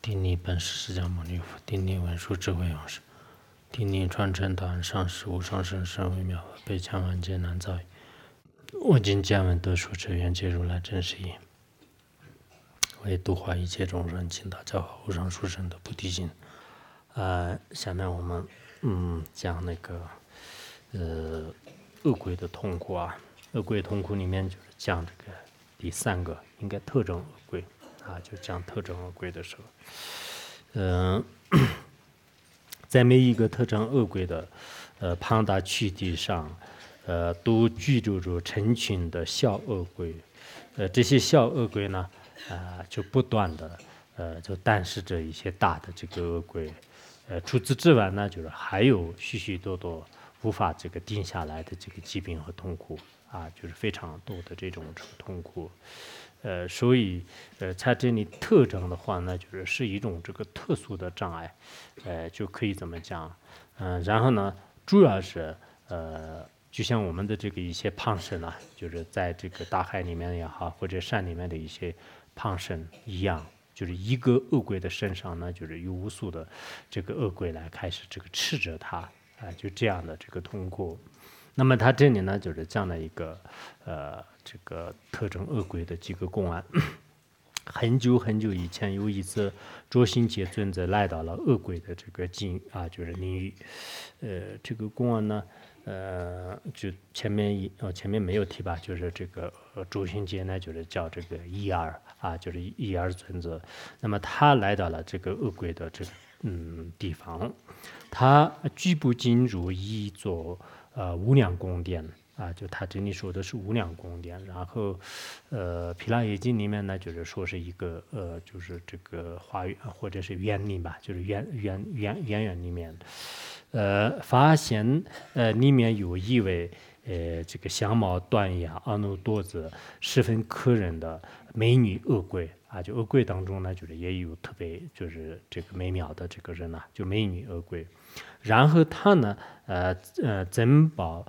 顶礼本师释迦牟尼佛，顶礼文殊智慧勇士，顶礼传承答案上师无上甚深微妙法，被千万劫难遭遇。我今见闻得说之愿解如来真实义，为度化一切众生，请大家好无上殊胜的菩提心。下面我们讲那个恶鬼的痛苦啊，恶鬼痛苦里面就是讲这个第三个，应该特征恶鬼啊，就讲特征恶鬼的时候，在每一个特征恶鬼的庞大躯体上，都居住着成群的小恶鬼，这些小恶鬼呢，就不断的就诞生着一些大的这个恶鬼，除此之外呢，就是还有许许多多无法这个定下来的这个疾病和痛苦啊，就是非常多的这种痛苦。所以在这里特征的话呢，是一种这个特殊的障碍，就可以这么讲。然后呢，主要是就像我们的这个一些胖神啊，就是在这个大海里面也好，或者山里面的一些胖神一样，就是一个恶鬼的身上呢，就是有无数的这个恶鬼来开始这个吃着它，就这样的这个痛苦。那么他这里呢，就是讲了一个这个特征恶鬼的几个公案。很久很久以前，有一次卓心杰尊者来到了恶鬼的这个就是领域。这个公案呢，就前面没有提吧，就是这个卓心杰呢，就是叫这个一儿啊，就是一儿尊者。那么他来到了这个恶鬼的这个地方，他居不进入一座无量宫殿啊，就他这里说的是无量宫殿，然后毗拉耶经里面呢，就是说是一个就是这个花园或者是园林吧，就是园里面，发现里面有一位这个相貌端雅、婀娜多姿、十分可人的美女恶鬼啊，就恶鬼当中呢，就是也有特别就是这个美妙的这个人呐，就美女恶鬼。然后他呢，珍宝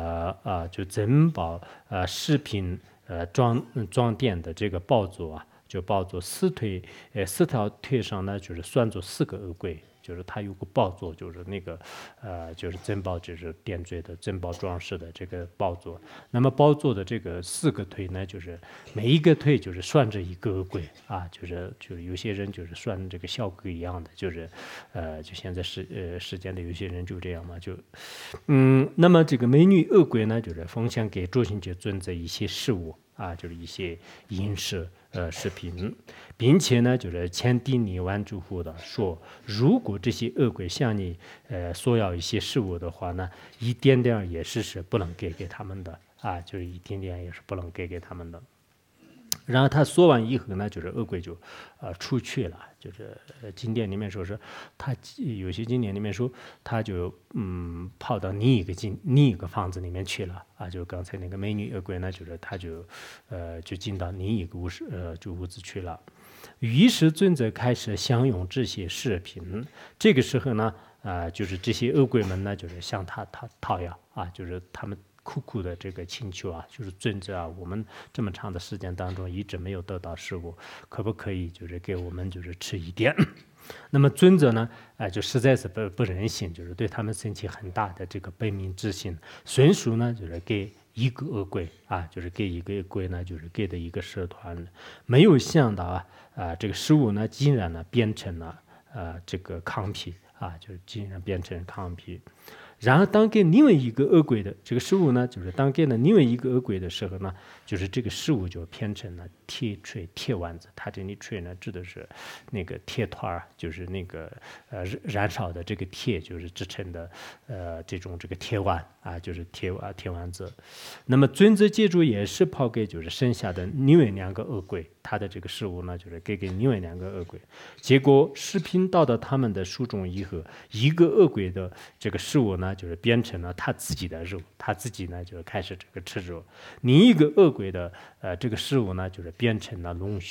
饰品装店的这个宝座啊，就宝座四条腿上呢，就是拴着4个恶鬼。就是它有个宝座，就是那个就是珍宝，就是点缀的珍宝装饰的这个宝座。那么宝座的这个4个腿呢，就是每一个腿就是拴着一个恶鬼啊，就是有些人就是拴这个小鬼一样的，就是就现在世间的有些人就这样嘛，就那么这个美女恶鬼呢，就是奉献给卓心觉尊者一些事物啊，就是一些饮食食品，并且呢，就是千叮咛万嘱咐的说，如果这些恶鬼向你索要一些事物的话呢，一点点也是不能给他们的啊，就是一点点也是不能给他们的。然后他说完以后呢，就是恶鬼就出去了。就是经典里面说是他有些经典里面说他就跑到另一个房子里面去了啊，就刚才那个美女恶鬼呢，就是他就进到另一个屋子去了。于是尊者开始享用这些饰品，这个时候呢就是这些恶鬼们呢，就是向他讨要啊，就是他们苦的这个请求啊，就是尊者啊，我们这么长的时间当中一直没有得到食物，可不可以就是给我们就是吃一点？那么尊者呢，就实在是不忍心，就是对他们生起很大的这个悲悯之心，顺属呢就是给一个恶鬼啊，就是给一个恶鬼呢，就是给的一个社团，没有想到这个食物呢竟然呢变成了这个糠皮啊，就是竟然变成糠皮。然后当给另外一个恶鬼的这个食物呢，就是当给了另外一个恶鬼的时候呢，就是这个食物就变成了铁锤、铁丸子。它这里锤呢指的是那个铁团就是那个燃烧的这个铁，就是制成的这种这个铁丸啊，就是铁丸子。那么尊者接住也是抛给就是剩下的另外2个恶鬼，他的这个食物呢就是给另外2个恶鬼。结果食品到了他们的手中以后，一个恶鬼的这个食物呢，就是变成了他自己的肉，他自己呢就开始这个吃肉。另一个恶鬼的这个食物呢，就是变成了龙血，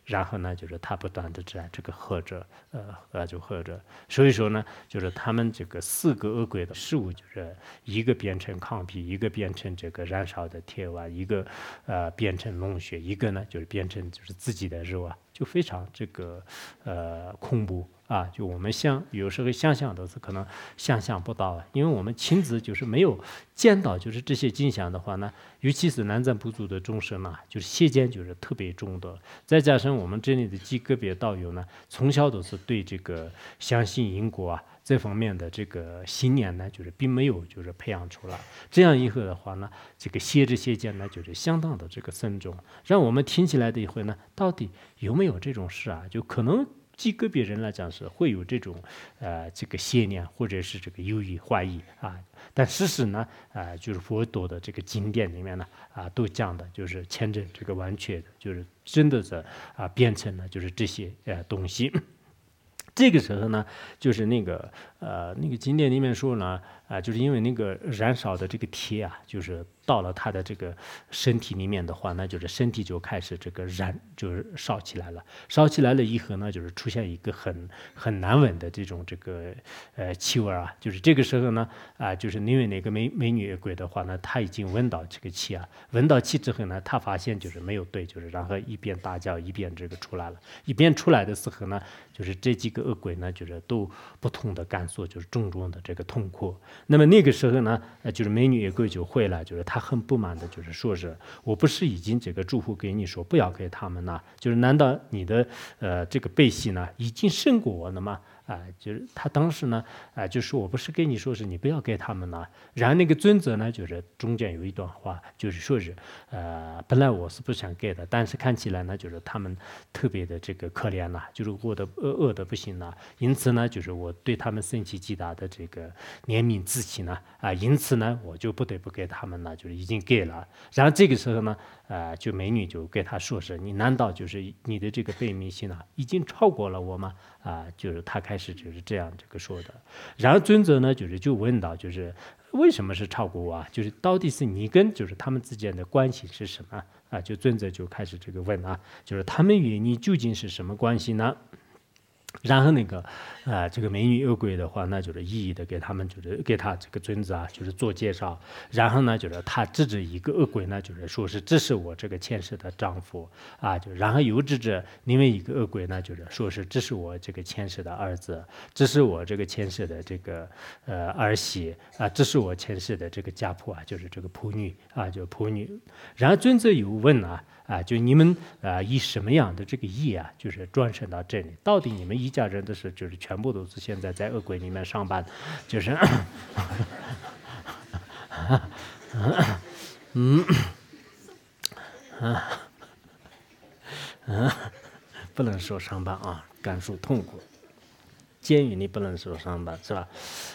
然后呢，就是他不断的这个喝着，就喝着。所以说呢，就是他们这个4个恶鬼的事物，就是一个变成糠皮，一个变成这个燃烧的铁碗，一个变成龙血，一个呢就是变成就是自己的肉啊，就非常这个恐怖。就我们有时候想象都是可能想象不到啊，因为我们亲自就是没有见到就是这些景象的话呢，尤其是南藏部族的众生嘛，就是邪见就是特别重的，再加上我们这里的极个别道友呢，从小都是对这个相信因果这方面的这个信念呢，就是并没有就是培养出来。这样以后的话呢，这个邪见呢，就是相当的这个慎重，让我们听起来的以后呢，到底有没有这种事就可能。极个别人来讲是会有这种这个邪念或者是这个犹豫怀疑但事实呢就是佛陀的这个经典里面呢都讲的就是千真这个完全的，就是真的是变成了就是这些东西。这个时候呢，就是那个经典里面说呢就是因为那个燃烧的这个铁就是到了他的这个身体里面的话呢，就是身体就开始这个就是烧起来了。烧起来了以后呢，就是出现一个很难闻的这种这个气味就是这个时候呢就是因为那个美女鬼的话呢，他已经闻到这个气闻到气之后呢，他发现就是没有对，就是然后一边大叫一边这个出来了，一边出来的时候呢，就是这几个恶鬼呢，就是都不同的感受，就是重重的这个痛苦。那么那个时候呢，就是美女鬼就会了，就是他很不满的，就是说是我不是已经这个嘱咐给你说不要给他们呢？就是难道你的这个背信呢已经胜过我了吗？就是他当时呢就说我不是跟你说是你不要给他们了。然后那个尊者呢，就是中间有一段话，就是说是本来我是不想给的，但是看起来呢，就是他们特别的这个可怜就是过得饿得不行因此呢，就是我对他们生起极大的这个怜悯之情因此呢，我就不得不给他们就是已经给了。然后这个时候呢，就美女就跟他说是你难道就是你的这个悲悯心已经超过了我吗？就是他开始就是这样这个说的。然后尊者呢，就问到就是为什么是超过我就是到底是你跟就是他们之间的关系是什么就尊者就开始这个问就是他们与你究竟是什么关系呢？然后那个这个美女恶鬼的话，那就是一一的给他们就是给他这个尊者就是做介绍。然后呢，就是他指着一个恶鬼呢，就是说是这是我这个前世的丈夫就然后又指着另外一个恶鬼呢，就是说是这是我这个前世的儿子，这是我这个前世的这个儿媳这是我前世的这个家仆就是这个仆女就仆女。然后尊者又问就你们以什么样的这个意就是转生到这里？到底你们一家人的事，就是全部都是现在在恶鬼里面上班，就是不能说上班感受痛苦。监狱你不能说上班是吧？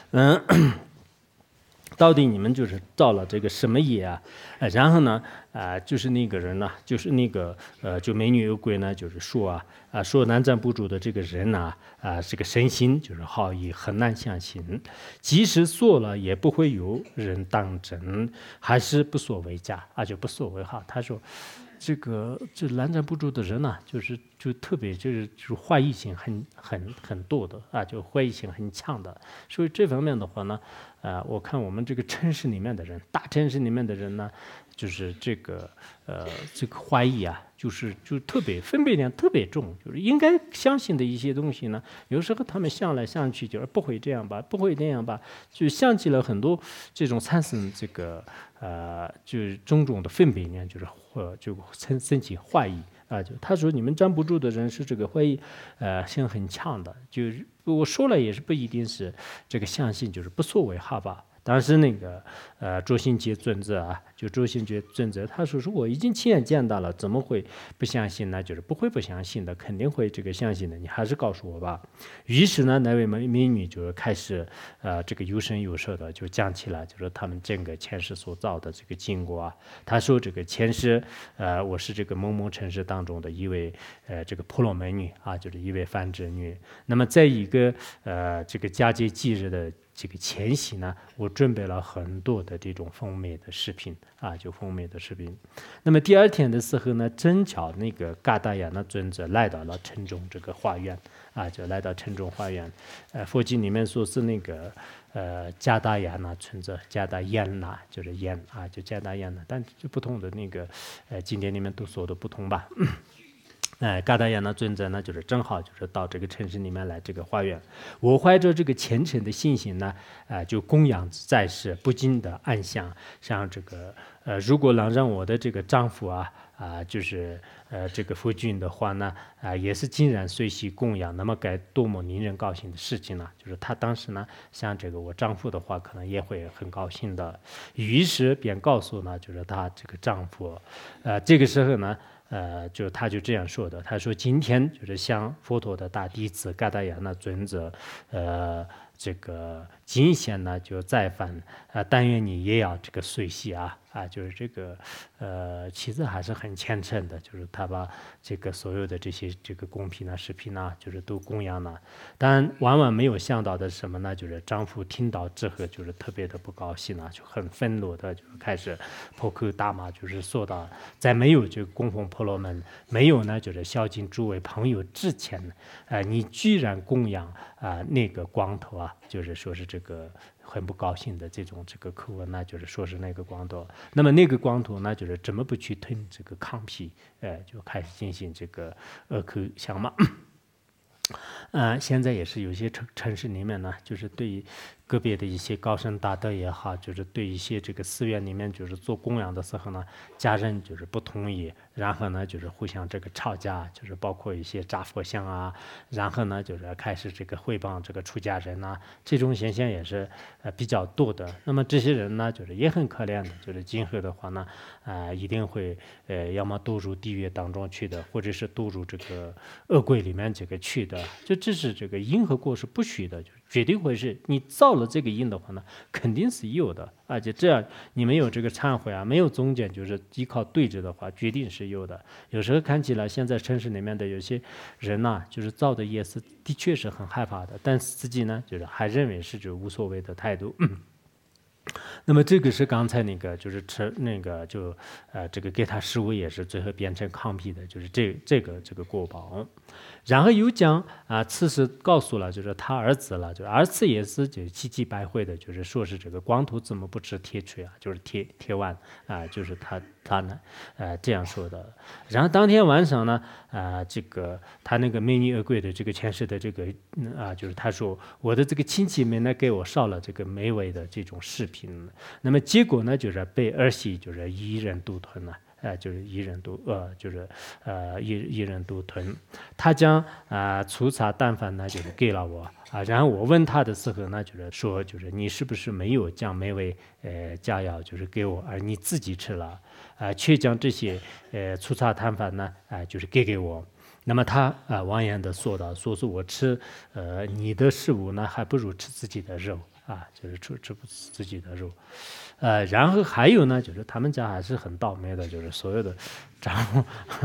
到底你们就是造了这个什么业然后呢就是那个人呢，就是那个就美女恶鬼呢，就是说说南瞻部主的这个人这个身心就是好意很难相信，即使说了也不会有人当真，还是不所为假就不所为好。他说这南瞻部主的人就特别就是怀疑性很多的就怀疑性很强的。所以这方面的话呢我看我们这个城市里面的人，大城市里面的人呢，就是这个怀疑就特别分辨量特别重，就是应该相信的一些东西呢，有时候他们想来想去，就是不会这样吧，不会那样吧，就想起了很多这种产生这个就是种种的分辨量，就升起怀疑就他说你们站不住的人是这个怀疑性很强的，就是我说了也是不一定是这个相信，就是不所谓好吧。当时那个卓信杰尊者就卓信杰尊者他说我已经亲眼见到了，怎么会不相信呢？就是不会不相信的，肯定会这个相信的，你还是告诉我吧。于是呢，那位美女就是开始这个有声有色的就讲起来，就是他们整个前世所造的这个经过他说这个前世我是这个蒙蒙城市当中的一位这个婆罗门女就是一位梵志女。那么在一个这个佳节忌日的这个前夕呢，我准备了很多的这种丰美的食品啊，就丰美的食品。那么第二天的时候呢，正巧那个嘎达雅那尊者来到了城中这个花园啊，就来到城中花园。佛经里面说是那个加达雅那尊者，加达延那就是延啊，就加达延那，但就不同的那个经典里面都说的不同吧。嘎达雅那尊者呢，就是正好就是到这个城市里面来这个花园。我怀着这个虔诚的信心呢，就供养在世，不禁的暗想，像这个如果能让我的这个丈夫就是这个夫君的话呢，也是竟然随喜供养，那么该多么令人高兴的事情呢？就是他当时呢，像这个我丈夫的话，可能也会很高兴的。于是便告诉呢，就是他这个丈夫，这个时候呢。他就这样说的，他说今天就是向佛陀的大弟子嘎达雅那尊者，这个今显呢就再犯，但愿你也要这个随喜就是这个其实还是很虔诚的，就是他把这个所有的这些这个供品食品就是都供养了，但万万没有想到的是什么呢？就是丈夫听到之后就是特别的不高兴就很愤怒的就开始破口大骂，就是说到在没有这个供奉婆罗门，没有呢就是孝敬诸位朋友之前你居然供养那个光头就是说是这个很不高兴的这种这个口吻就是说是那个光头，那么那个光头呢，就是怎么不去吞这个糠皮，就开始进行这个恶口相骂。现在也是有些城市里面呢，就是对于个别的一些高僧大德也好，就是对一些这个寺院里面就是做供养的时候呢，家人就是不同意，然后呢就是互相这个吵架，就是包括一些扎佛像然后呢就是开始这个诽谤这个出家人这种现象也是比较多的。那么这些人呢，就是也很可怜的，就是今后的话呢，一定会要么堕入地狱当中去的，或者是堕入这个恶鬼里面这个去的。这是这个因和果是不虚的，就绝对会是你造了这个因的话呢，肯定是有的，而且这样你没有这个忏悔没有中间就是依靠对峙的话，决定是有的。有时候看起来现在城市里面的有些人就是造的业是的确是很害怕的，但是自己呢就是还认为是就无所谓的态度。那么这个是刚才那个就是吃那个就这个给他食物也是最后变成糠皮的，就是这个果报。然后又讲此时告诉了就是他儿子了，就是儿子也是就气急败坏的，就是说是这个光头怎么不吃铁锤就是铁腕就是他呢这样说的。然后当天晚上呢这个他那个美女恶鬼的这个前世的这个就是他说我的这个亲戚们呢给我烧了这个美味的这种食品，那么结果呢就是被儿媳就是一人独吞了。就是一人独就是一人独吞，他将粗茶淡饭呢就是给了我然后我问他的时候呢，就是说就是你是不是没有将美味佳肴就是给我，而你自己吃了却将这些粗茶淡饭呢就是给我。那么他妄言的说道，说是我吃你的食物呢，还不如吃自己的肉就是吃不自己的肉。然后还有呢，就是他们家还是很倒霉的，就是所有的丈夫，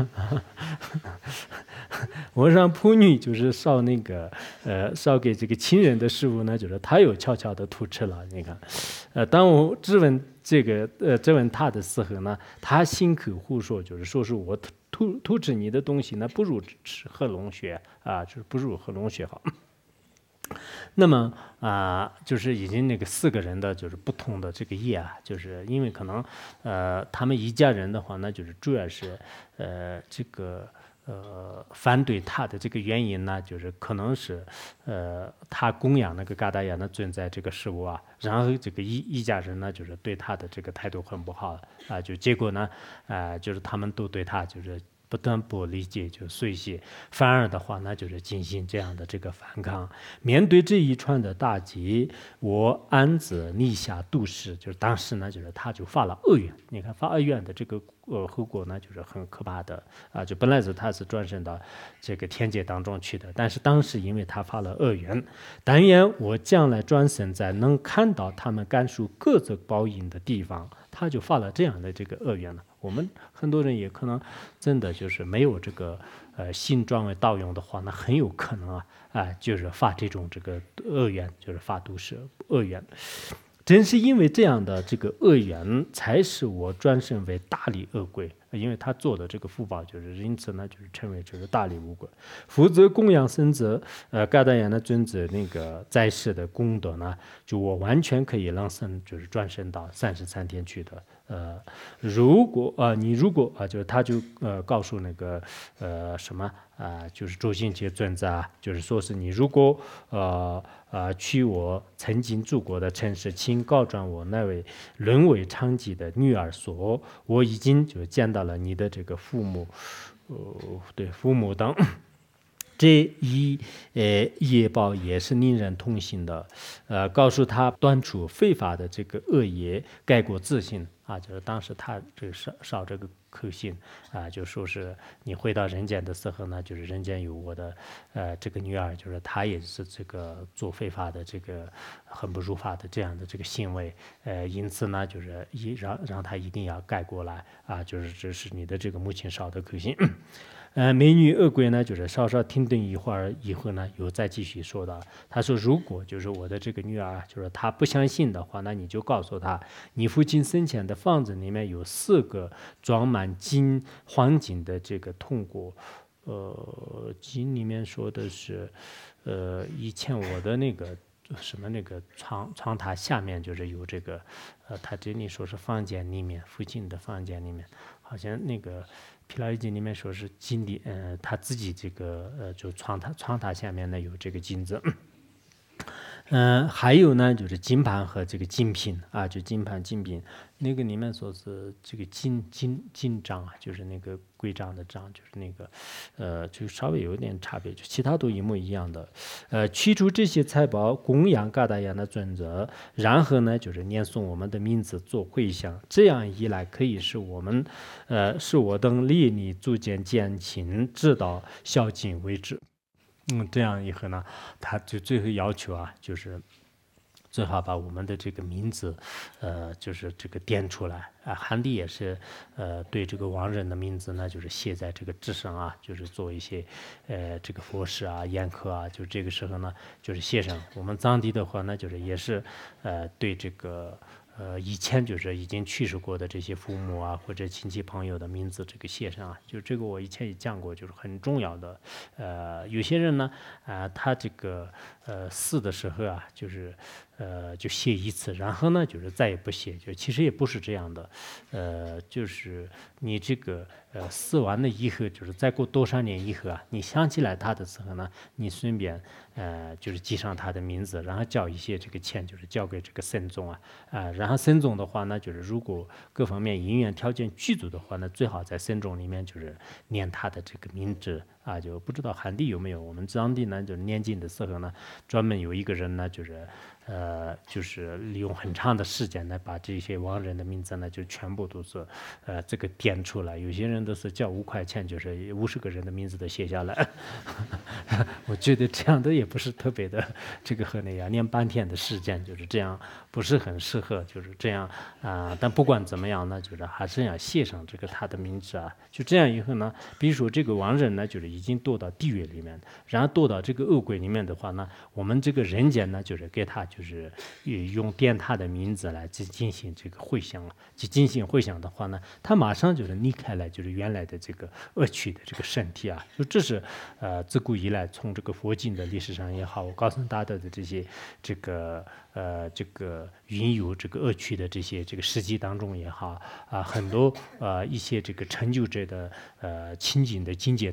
我让仆女就是烧那个烧给这个亲人的食物呢，就是他又悄悄的偷吃了。你看，当我质问他的时候呢，他信口胡说，就是说是我偷吃你的东西呢，不如吃喝龙血就是不如喝龙血好。那么就是已经那个4个人的就是不同的这个业就是因为可能他们一家人的话呢，就是主要是这个反对他的这个原因呢，就是可能是他供养那个嘎达雅呢存在这个食物然后这个一家人呢就是对他的这个态度很不好就结果呢就是他们都对他就是不但不理解就随喜，反而的话呢就是进行这样的这个反抗。面对这一串的大劫，我安子立下度誓，就是当时呢就是他就发了恶愿。你看发恶愿的这个后果呢就是很可怕的啊，就本来他是转生到这个天界当中去的，但是当时因为他发了恶愿，但愿我将来转生在能看到他们感受各种报应的地方，他就发了这样的这个恶愿了。我们很多人也可能真的就是没有这个心转为道用的话，那很有可能就是发这种这个恶愿，就是发都是恶愿。正是因为这样的这个恶缘，才使我转生为大力恶鬼。因为他做的这个福报，就是因此呢，就是称为这个大力恶鬼。负责供养僧者，嘎达言的尊者那个在世的功德呢，就我完全可以让僧就是转生到33天去的。如果就是他就告诉那个什么就是周星驰尊者就是说是你如果去我曾经住过的城市，请告转我那位沦为娼妓的女儿说，我已经就见到了你的这个父母，对父母等。这一业报也是令人痛心的，告诉他断除非法的这个恶业，改过自新就是当时他这个少这个口信就说是你回到人间的时候呢，就是人间有我的这个女儿，就是她也是这个做非法的这个很不如法的这样的这个行为，因此呢，就是让他一定要改过来就是这是你的这个母亲少的口信。美女恶鬼呢，就是稍稍停顿一会儿以后呢，又再继续说到，他说如果就是我的这个女儿，就是她不相信的话，那你就告诉她，你父亲生前的房子里面有4个装满黄金的这个铜锅，经里面说的是，以前我的那个什么那个床榻下面就是有这个，他这里说是房间里面，父亲的房间里面，好像那个。毗拉耶经里面说是金的，他自己这个就床榻下面呢有这个金子，还有呢就是金盘和这个金品就金盘金品，那个里面说是这个金章就是那个规章的章，就是那个就稍微有点差别，就其他都一模一样的。取出这些财宝供养嘎达言的尊者，然后呢就是念诵我们的名字做回向，这样一来可以使我等列你逐渐减轻，直到孝敬为止。这样以后呢，他就最后要求就是最好把我们的这个名字，就是这个点出来汉地也是，对这个亡人的名字呢，就是写在这个纸上就是做一些，这个佛事宴客就这个时候呢，就是写上。我们藏地的话呢，就是也是，对这个。以前就是已经去世过的这些父母或者亲戚朋友的名字这个写上就这个我以前也讲过，就是很重要的。有些人呢他这个死的时候就是就写一次，然后呢就是再也不写，就其实也不是这样的。就是你这个死完了以后，就是再过多少年以后你想起来他的时候呢，你顺便就是记上他的名字，然后交一些这个钱，就是交给这个僧众然后僧众的话呢，就是如果各方面因缘条件具足的话呢，最好在僧众里面就是念他的这个名字就不知道汉地有没有。我们藏地呢，就是念经的时候呢，专门有一个人呢，就是利用很长的时间呢，把这些亡人的名字呢，就全部都是这个点出来。有些人都是交5块钱，就是50个人的名字都写下来。我觉得这样的也不是特别的这个和那样念半天的时间，就是这样不是很适合，就是这样但不管怎么样呢，就是还是要写上这个他的名字就这样以后呢，比如说这个亡人呢，就是已经堕到地狱里面，然后堕到这个恶鬼里面的话呢，我们这个人间呢，就是给他就是用点他的名字来进行这个回向进行回向的话呢，他马上就是离开了就是原来的这个恶趣的这个身体就这是自古以来从这个佛经的历史上也好，我告诉大家的这些这个云游这个恶趣的这些这个事迹当中也好很多一些这个成就者的清净的境界当中，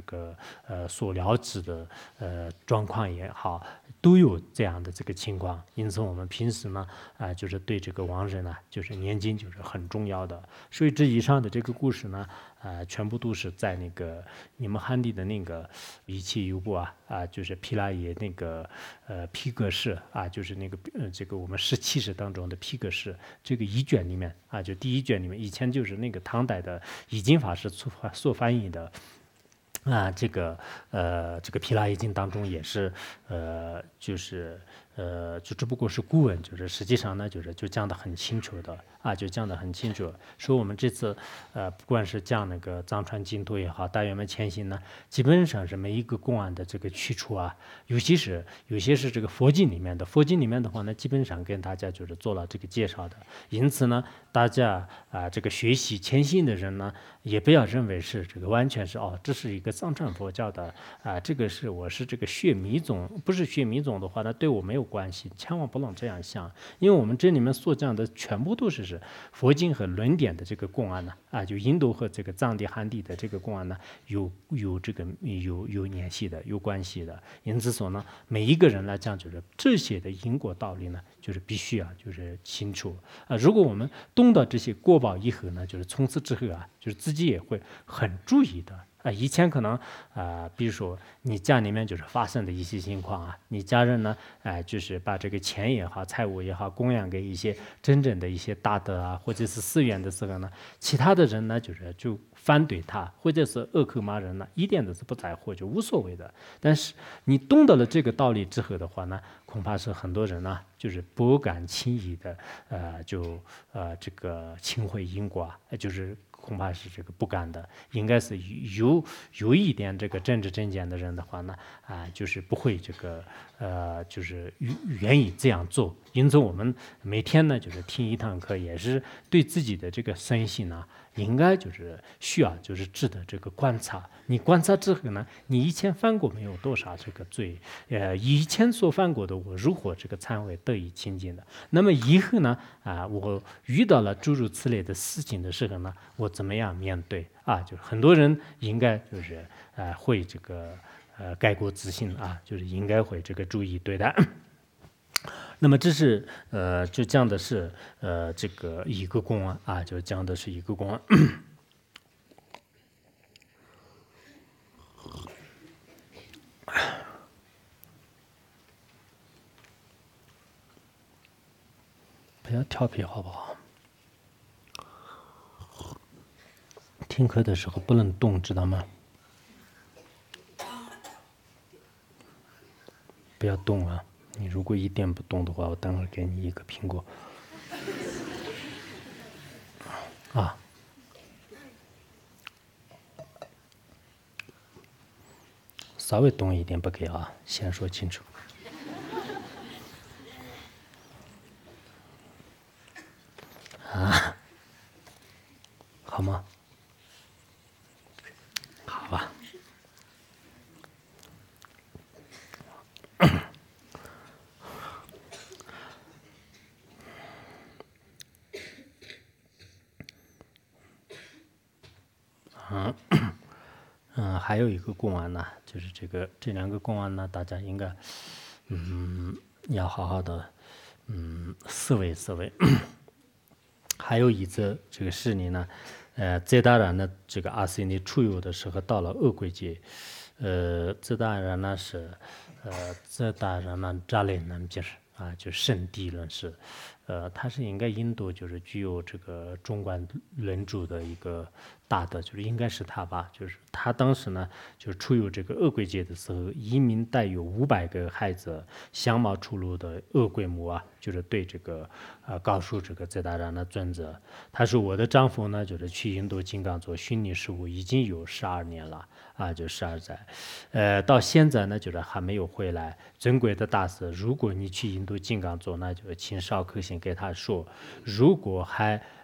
这个所了解的状况也好，都有这样的这个情况。因此我们平时呢就是对这个亡人呢就是念经就是很重要的。所以这以上的这个故事呢全部都是在那个你们汉地的那个一切有部就是毗拉耶那个毗格式就是那个这个我们17史当中的毗格式这个一卷里面就第一卷里面，以前就是那个唐代的已经法师所翻译的这个毗拉耶经当中也是就是就只不过是顾问，就是实际上呢就讲得很清楚的就讲得很清楚。说我们这次不管是讲那个藏传净土也好，大圆满前行呢，基本上是每一个公案的这个去处有些是这个佛经里面的，佛经里面的话呢，基本上跟大家就是做了这个介绍的。因此呢，大家这个学习前行的人呢，也不要认为是这个完全是这是一个藏传佛教的这个我是这个学密宗，不是学密宗的话呢，对我没有关系，千万不能这样想。因为我们这里面所讲的全部都是佛经和论点的这个公案呢就印度和这个藏地汉地的这个公案呢有这个有联系的，有关系的。因此说呢，每一个人来讲就是这些的因果道理呢，就是必须就是清楚如果我们懂得这些果报以后呢，就是从此之后就是自己也会很注意的以前可能比如说你家里面就是发生的一些情况你家人呢就是把这个钱也好，财物也好，供养给一些真正的一些大德或者是寺院的时候呢，其他的人呢就反对他，或者是恶口骂人呢，一点都是不在乎，就无所谓的。但是你懂得了这个道理之后的话呢，恐怕是很多人呢就是不敢轻易的这个轻回因果就是恐怕是这个不敢的。应该是有一点这个政治正见的人的话呢就是不会这个就是愿意这样做。因此我们每天呢就是听一堂课，也是对自己的这个身心应该就是需要就是值得这个观察。你观察之后呢，你以前犯过没有多少这个罪以前所犯过的我如何这个忏悔得以清净的，那么以后呢我遇到了诸如此类的事情的时候呢，我怎么样面对就是很多人应该就是会这个改过自新就是应该会这个注意对待。那么这是就讲的是这个一个公案就讲的是一个公案。不要调皮好不好？听课的时候不能动，知道吗？不要动你如果一点不动的话，我等会儿给你一个苹果稍微动一点不给先说清楚好吗？好吧。还有一个公案呢，就是这两个公案呢，大家应该要好好的思维思维。还有一则这个事例呢，遮大然的这个阿斯尼出游的时候到了恶鬼界，遮大然呢是遮大然呢扎雷南比尔就圣地论是，他是应该印度就是具有这个中观论著的一个大的，就是应该是他吧，就是他当时呢就是出游这个恶鬼界的时候，一名带有500个孩子相貌出入的恶鬼母就是对这个告诉这个遮大然的尊者，他说我的丈夫呢就是去印度金刚做虚拟事务已经有12年了就12载，到现在呢就是还没有回来。尊贵的大师，如果你去印度金刚做，那就请少克星给他说，如果还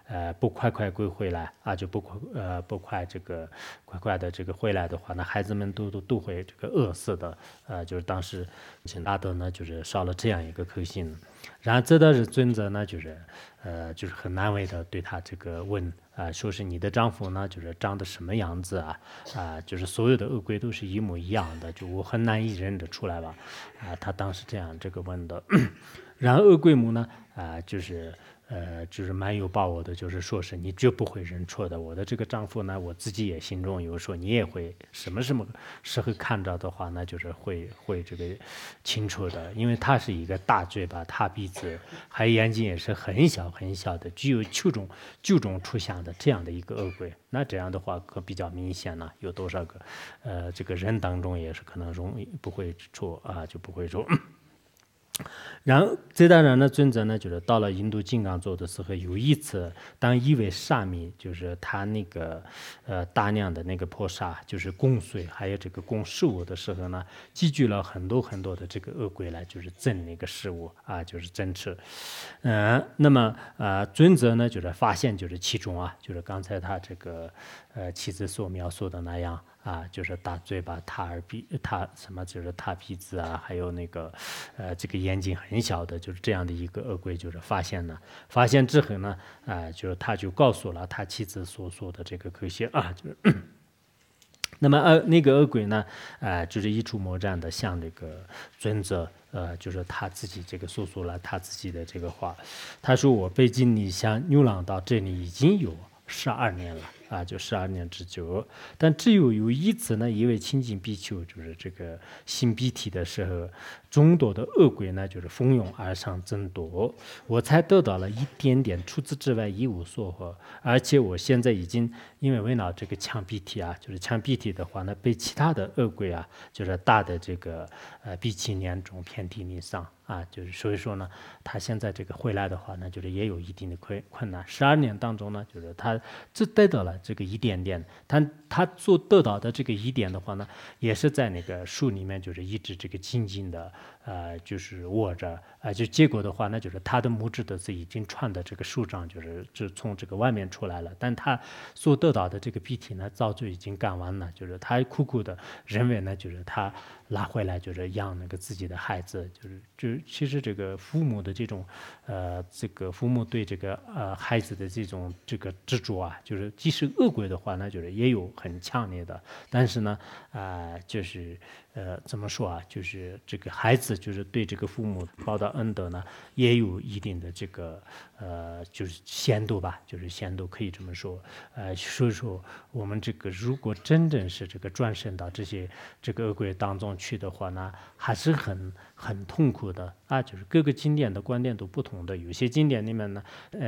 不快快归回来啊，就不快这个快快的这个回来的话，那孩子们都会这个饿死的。就是当时阿德呢，就是烧了这样一个口信。然后这的尊者呢，就是很难为的对他这个问说是你的丈夫呢，就是长得什么样子就是所有的恶鬼都是一模一样的，就我很难以认得出来吧。他当时这样这个问的。然后恶鬼母呢，就是蛮有把握的，就是说是你绝不会认错的。我的这个丈夫呢，我自己也心中有数，你也会什么时候看着的话，那就是会这个清楚的，因为他是一个大嘴巴、大鼻子，还有眼睛也是很小很小的，具有九种出相的这样的一个恶鬼。那这样的话可比较明显了，有多少个这个人当中也是可能容易不会错就不会错。然后这代人的尊者呢，就是到了印度金刚座的时候，有一次当一位沙弥，就是他那个大量的那个菩萨，就是供水还有这个供食物的时候呢，积聚了很多很多的这个恶鬼来，就是赠那个食物就是增吃。那么尊者呢，就是发现就是其中就是刚才他这个妻子所描述的那样。就是大嘴巴、就是大鼻子还有那个这个眼睛很小的，就是这样的一个恶鬼，就是发现了。发现之后呢，就是他就告诉了他妻子所说的这个口信就是那么那个恶鬼呢，就是一触魔战的向这个尊者，就是他自己这个诉说了他自己的这个话。他说：“我被经理乡流浪到这里已经有12年了。”就12年之久，但只有一次呢，一位清净比丘，就是这个擤鼻涕的时候，众多的恶鬼呢，就是蜂拥而上增多，我才得到了一点点，除此之外一无所获。而且我现在已经因为闻到这个呛鼻涕就是呛鼻涕的话呢，被其他的恶鬼就是大的这个鼻涕黏中遍体鳞伤。就是所以说呢，他现在这个回来的话呢，就是也有一定的困难。12年当中呢，就是他只得到了这个一点点，他所得到的这个一点的话呢，也是在那个树里面，就是一直这个静静的就是握着就结果的话呢，就是他的拇指的是已经穿的这个树上，就从这个外面出来了，但他所得到的这个鼻涕呢，早就已经干完了，就是他苦苦的认为呢，就是他拿回来就是养那个自己的孩子，就是其实这个父母的这种这个父母对这个孩子的这种这个执着就是即使恶鬼的话呢，就是也有很强烈的，但是呢就是怎么说就是这个孩子就是对这个父母报答恩德呢，也有一定的这个就是限度吧，就是限度可以这么说。所以说我们这个如果真正是这个转生到这个恶鬼当中去的话呢，还是很痛苦的就是各个经典的观点都不同的，有些经典里面呢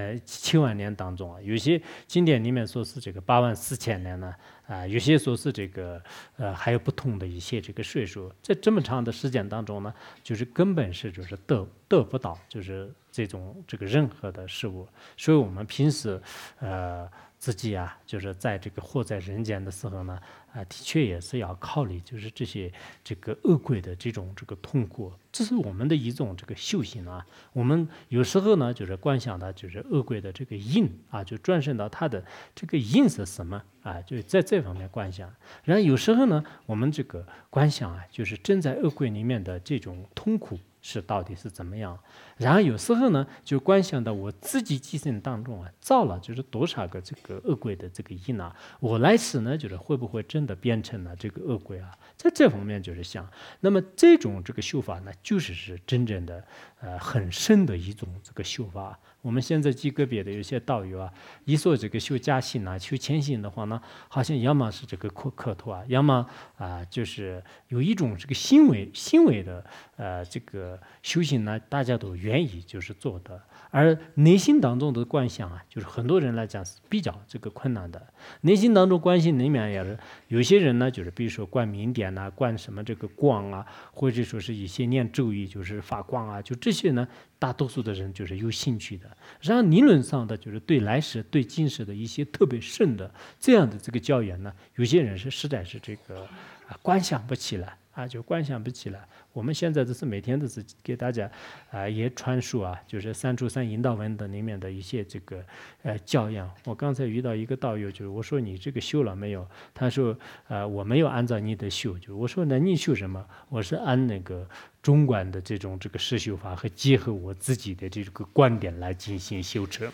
7万年当中有些经典里面说是这个84000年呢有些说是这个还有不同的一些这个岁数，在这么长的时间当中呢，就是根本是就是得不到就是这个任何的事物，所以我们平时自己就是在这个活在人间的时候呢的确也是要考虑就是这个恶鬼的这个痛苦，这是我们的一种这个修行我们有时候呢就是观想的就是恶鬼的这个因就转生到他的这个因是什么就在这方面观想。然后有时候呢我们这个观想就是正在恶鬼里面的这种痛苦是到底是怎么样。然后有时候呢就观想到我自己今生当中造了就是多少个这个恶鬼的这个因我来世呢就是会不会真的变成了这个恶鬼在这方面就是想。那么这种这个修法呢，就是真正的很深的一种这个修法。我们现在极个别的有些道友一说这个修加行修谦行的话呢，好像要么是这个磕头要么就是有一种这个行为的这个修行呢，大家都愿意就是做的，而内心当中的观想就是很多人来讲是比较这个困难的。内心当中观想里面也是有些人呢，就是比如说观明点观什么这个光或者说是一些念咒语就是发光就这些呢，大多数的人就是有兴趣的。然后理论上的就是对来世对今世的一些特别深的这样的这个教言呢，有些人是实在是这个观想不起来啊，就观想不起来。我们现在都是每天都是给大家也传输就是三除三引导文的里面的一些这个教养。我刚才遇到一个道友，就是我说你这个修了没有？他说我没有按照你的修，就我说那你修什么？我是按那个中观的这个实修法和结合我自己的这个观点来进行修持。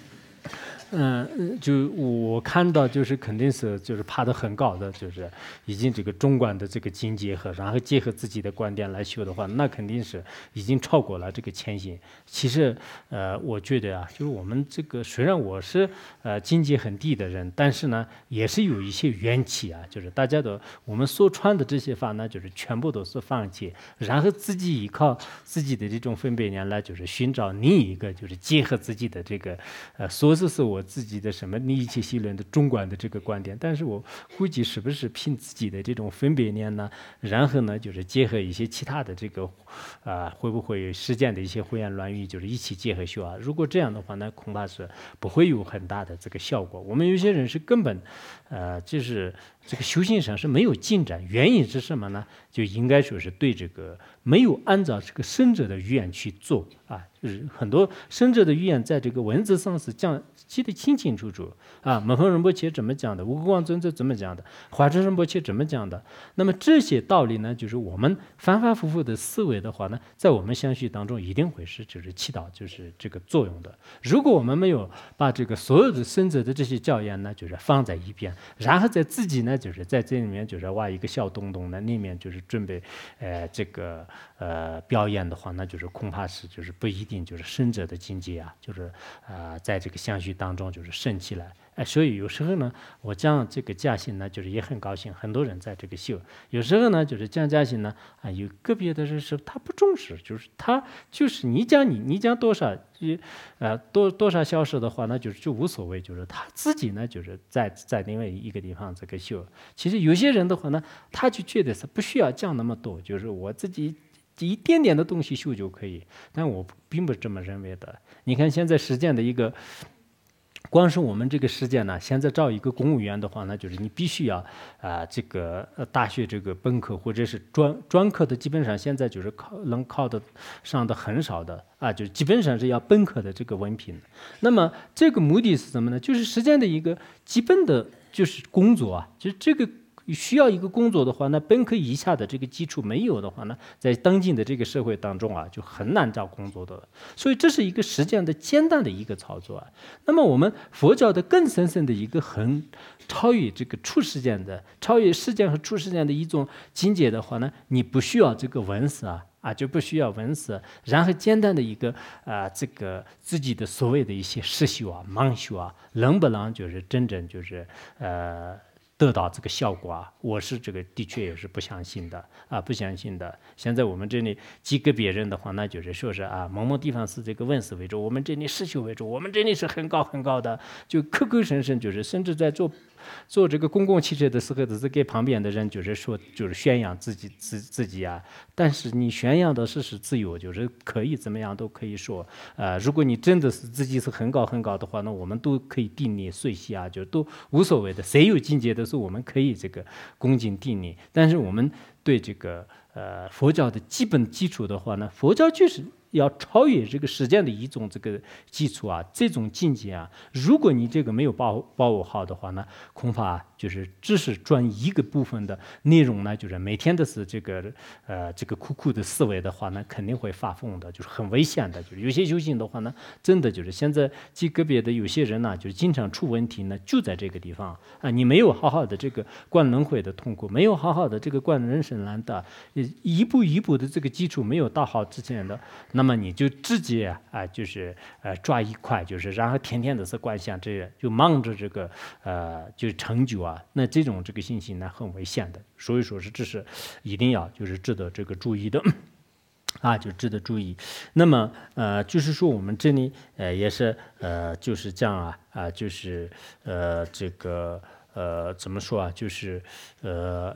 就我看到就是肯定是就是爬得很高的，就是已经这个中观的这个境界然后结合自己的观点来修的话，那肯定是已经超过了这个前行。其实我觉得就是我们这个虽然我是境界很低的人，但是呢也是有一些缘起就是大家的我们所传的这些法呢，就是全部都是放弃，然后自己依靠自己的这种分别念来就是寻找另一个就是结合自己的这个说是我自己的什么一切系论的中观的这个观点，但是我估计是不是凭自己的这种分别念呢，然后呢就是结合一些其他的这个会不会实践的一些胡言乱语，就是一起结合修如果这样的话呢，恐怕是不会有很大的这个效果。我们有些人是根本就是这个修行上是没有进展，原因是什么呢？就应该说是对这个没有按照这个圣者的语言去做就是很多圣者的语言在这个文字上是记得清清楚楚蒙恒仁波切怎么讲的，无垢光尊者怎么讲的，华智仁波切怎么讲的。那么这些道理呢，就是我们反反复复的思维的话呢，在我们相续当中一定会就是起到就是这个作用的。如果我们没有把这个所有的圣者的这些教言呢，就是放在一边，然后在自己呢，就是在这里面就是挖一个小洞洞呢，里面就是准备这个表演的话，那就是恐怕是就是不一定就是圣者的境界就是在这个相续当中就是升起来。所以有时候呢，我讲这个嘉兴呢，就是也很高兴，很多人在这个修。有时候呢，就是讲嘉兴呢，有个别的人是他不重视，就是他就是你讲多少多少小时的话，那就无所谓，就是他自己呢，就是在另外一个地方这个修。其实有些人的话呢，他就觉得是不需要讲那么多，就是我自己一点点的东西修就可以。但我并不是这么认为的。你看现在实践的一个。光是我们这个实践呢，现在招一个公务员的话呢，就是你必须要这个大学这个本科或者是专科的，基本上现在就是能考得上的很少的就是基本上是要本科的这个文凭。那么这个目的是什么呢？就是实践的一个基本的就是工作就是这个。需要一个工作的话，那本科以下的这个基础没有的话呢，在当今的这个社会当中就很难找工作的。所以这是一个实践的简单的一个操作那么我们佛教的更深的一个很超越这个出世间的、超越世间和出世间的一种境界的话呢，你不需要这个文字就不需要文字，然后简单的一个这个自己的所谓的一些实修盲修能不能就是真正就是得到这个效果我是这个的确也是不相信的不相信的。现在我们这里几个别人的话，那就是说是某某地方是这个文思为主，我们这里实修为主，我们这里是很高很高的，就口口声声就是甚至在做这个公共汽车的时候，都是给旁边的人就是说就是宣扬自己但是你宣扬的是自由，就是可以怎么样都可以说如果你真的是自己是很高很高的话，那我们都可以定你随喜就都无所谓的，谁有境界的时候我们可以这个恭敬定你。但是我们对这个佛教的基本基础的话呢，佛教就是要超越这个实践的一种这个基础这种境界如果你这个没有把握好的话呢，恐怕就是只是专一个部分的内容呢，就是每天都是这个苦苦的思维的话呢，肯定会发疯的，就是很危险的。就是有些修行的话呢，真的就是现在极个别的有些人呢，就是经常出问题呢，就在这个地方你没有好好的这个观轮回的痛苦，没有好好的这个观人生难得，一步一步的这个基础没有打好之前的。那么你就直接就是抓一块，就是然后天天的是观想就忙着这个就是成就那这种这个信息呢很危险的。所以说是这是一定要就是值得这个注意的就值得注意。那么就是说我们这里也是就是这样就是这个怎么说就是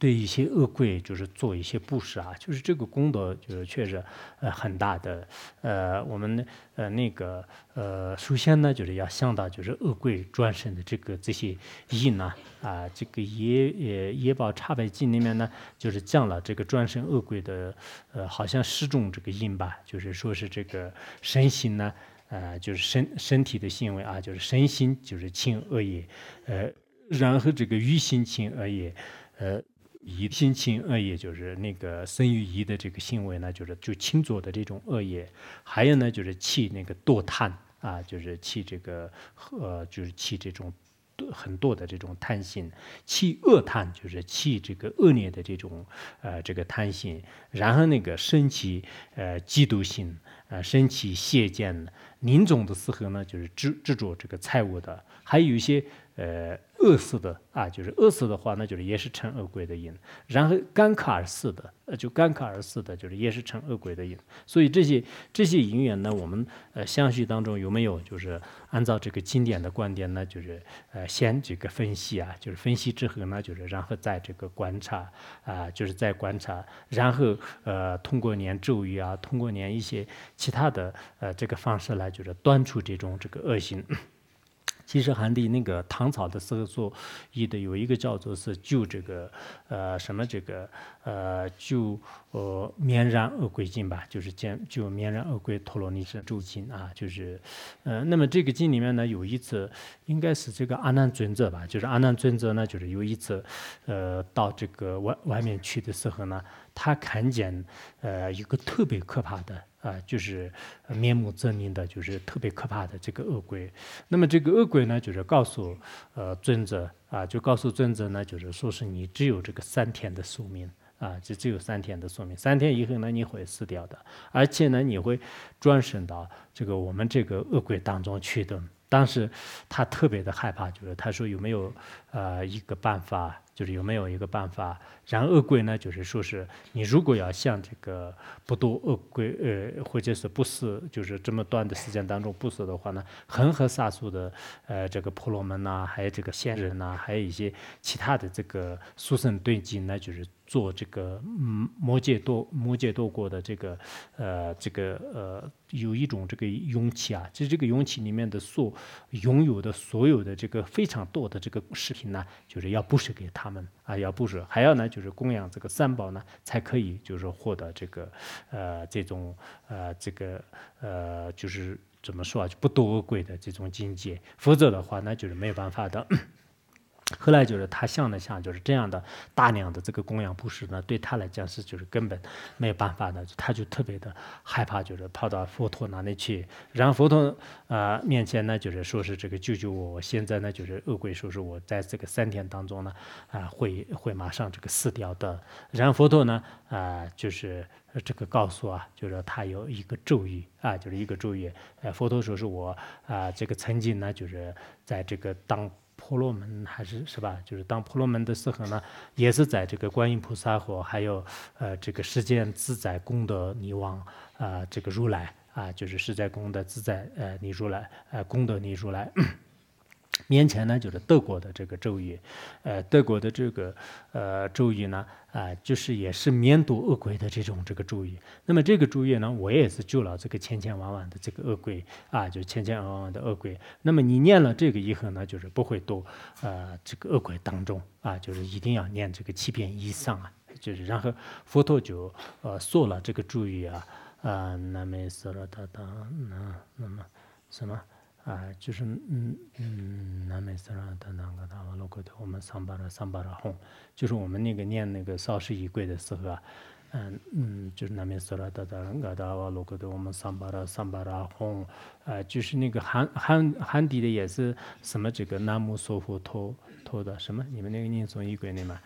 对一些恶鬼就是做一些布施啊，就是这个功德就是确实很大的。我们首先呢就是要想到就是恶鬼转生的这些因呢这个业报差别经里面呢就是讲了这个转生恶鬼的好像10种这个因吧，就是说是这个身心呢就是身体的行为啊，就是身心就是轻恶业，然后这个欲心轻恶业，疑心轻恶业就是那个生于疑的这个行为呢，就轻做的这种恶业，还有呢就是起那个堕贪啊，就是起这个就是起这种很多的这种贪心，起恶贪就是起这个恶劣的这个贪心，然后那个生起嫉妒心，生起邪见，临终的时候呢就是执着这个财物的，还有一些饿死的啊，就是饿死的话，那就是也是成恶鬼的因。然后干渴而死的，就干渴而死的，就是也是成恶鬼的因。所以这些因缘呢，我们相续当中有没有就是按照这个经典的观点呢，就是先这个分析啊，就是分析之后呢，就是然后再这个观察就是在观察，然后通过念咒语啊，通过念一些其他的这个方式来就是断除这个恶行。其实汉地那个唐朝的时候所译的有一个叫做是救这个救绵然恶鬼经吧，就是救绵然恶鬼陀罗尼是咒经啊，就是那么这个经里面呢有一次应该是这个阿难尊者吧，就是阿难尊者呢就是有一次到这个外面去的时候呢，他看见一个特别可怕的就是面目狰狞的，就是特别可怕的这个恶鬼。那么这个恶鬼呢，就是告诉尊者就告诉尊者呢，就是说是你只有这个3天的寿命只有3天的寿命，3天以后呢你会死掉的，而且呢你会转生到这个我们这个恶鬼当中去的。当时他特别的害怕，就是他说有没有一个办法，就是有没有一个办法让恶鬼呢？就是说是你如果要像这个不堕恶鬼或者是不死，就是这么短的时间当中不死的话呢，恒河沙数的这个婆罗门呐，还有这个仙人呐，还有一些其他的这个殊胜对境呢，就是做这个魔界多国的有一种这个勇气啊，其实这个勇气里面的拥有的所有的这个非常多的这个饰品呢，就是要布施给他们要布施，还要呢就是供养这个3宝呢，才可以就是获得这个就是怎么说就不堕恶鬼的这种境界，否则的话那就是没有办法的。后来就是他想了想，就是这样的大量的这个供养布施呢，对他来讲是就是根本没有办法的，他就特别的害怕，就是跑到佛陀那里去，然后佛陀面前呢，就是说是这个救救我，我现在呢就是恶鬼说是我在这个3天当中呢会马上这个死掉的，然后佛陀呢就是这个告诉就是他有一个咒语就是一个咒语，佛陀说是我这个曾经呢就是在这个当婆罗门是吧？就是当婆罗门的时候呢，也是在这个观音菩萨和还有这个世间自在功德尼王这个如来就是世在功德自在尼如来功德尼如来面前呢，就是德国的这个咒语，德国的这个咒语呢，就是也是免度恶鬼的这个咒语。那么这个咒语呢，我也是救了这个千千万万的这个恶鬼就是千千万万的恶鬼。那么你念了这个以后呢，就是不会堕这个恶鬼当中就是一定要念这个7遍以上就是然后佛陀就说了这个咒语那么色了达达那么什么？就是南美斯拉的那个大瓦罗格的，我们桑巴拉哄，就是我们那个念那个少室仪轨的时候就是南美斯拉的那个大瓦罗格的，我们桑巴拉哄，就是那个汉地的也是什么这个南无娑婆托的什么，你们那个念诵仪轨里面